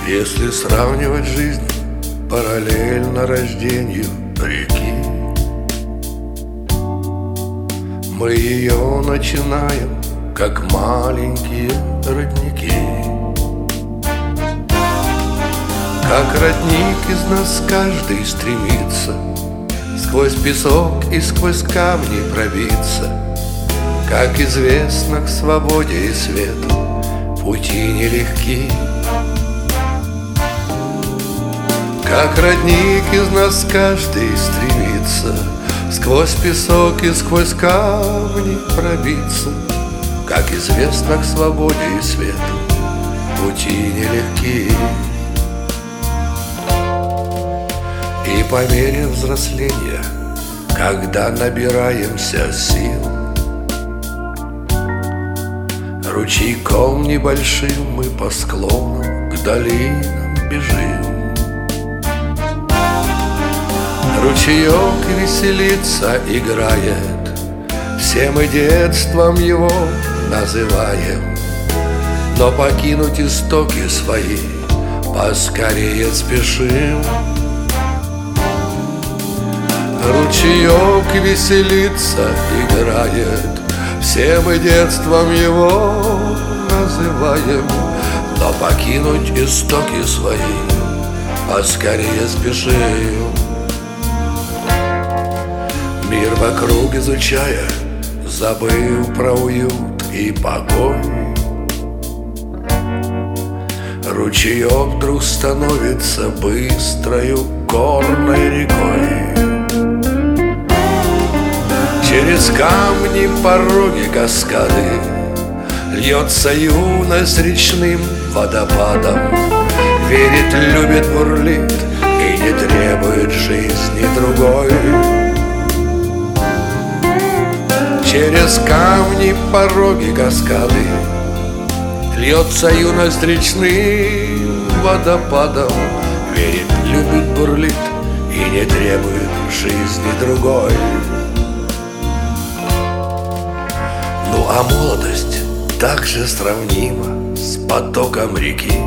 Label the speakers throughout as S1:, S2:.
S1: Если сравнивать жизнь параллельно рождению реки, мы ее начинаем, как маленькие родники. Как родник из нас каждый стремится сквозь песок и сквозь камни пробиться. Как известно, к свободе и свету пути нелегки. Как родник из нас каждый стремится сквозь песок и сквозь камни пробиться. Как известно, к свободе и свету пути нелегки. И по мере взросления, когда набираемся сил, ручейком небольшим мы по склонам к долинам бежим. Ручеек веселится, играет, все мы детством его называем, но покинуть истоки свои поскорее спешим. Ручеек веселится, играет, все мы детством его называем, но покинуть истоки свои поскорее спешим. Мир вокруг изучая, забыв про уют и покой, ручеек вдруг становится быстрою горной рекой. Через камни, пороги, каскады льется юность речным водопадом. Верит, любит, бурлит и не требует жизни другой. Через камни, пороги, каскады льется юность речным водопадом. Верит, любит, бурлит и не требует жизни другой. Ну а молодость также сравнима с потоком реки.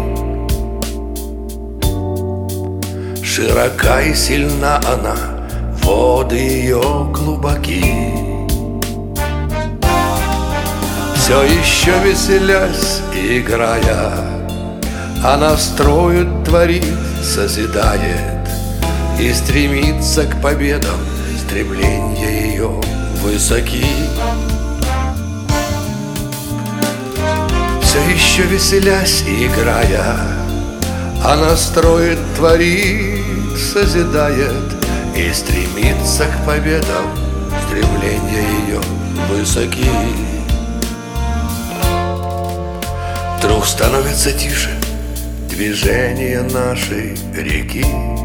S1: Широка и сильна она, воды ее глубоки. Все еще веселясь и играя, она строит, творит, созидает и стремится к победам, стремления ее высоки. Все еще веселясь и играя, она строит, творит, созидает и стремится к победам, стремления ее высоки. Вдруг становится тише движение нашей реки.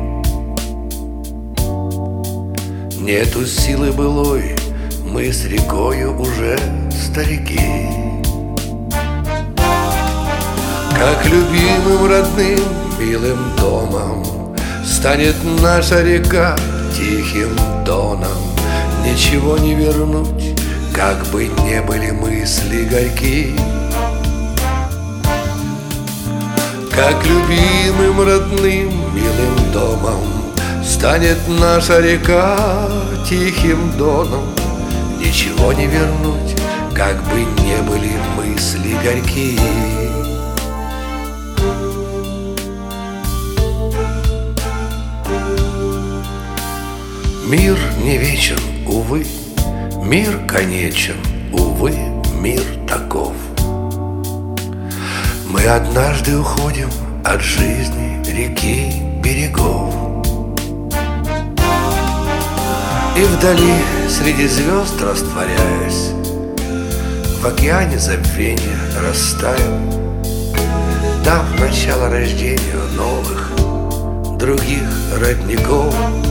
S1: Нету силы былой, мы с рекою уже старики. Как любимым, родным, милым домом станет наша река тихим доном. Ничего не вернуть, как бы не были мысли горьки. Как любимым, родным, милым домом станет наша река тихим доном. Ничего не вернуть, как бы не были мысли горьки. Мир не вечен, увы, мир конечен, увы, мир таков. Мы однажды уходим от жизни реки берегов. И вдали, среди звезд растворяясь, в океане забвения растаем, дав начало рождению новых, других родников.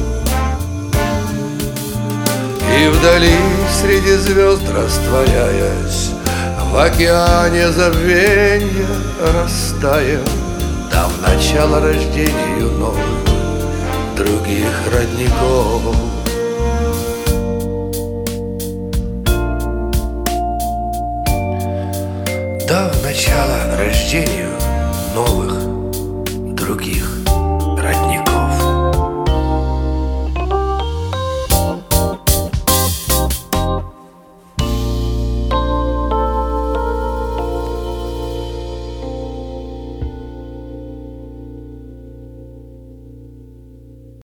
S1: И вдали, среди звезд растворяясь, в океане забвенья растаем, дав начало рождению новых, других родников. Дав начало рождению новых, других.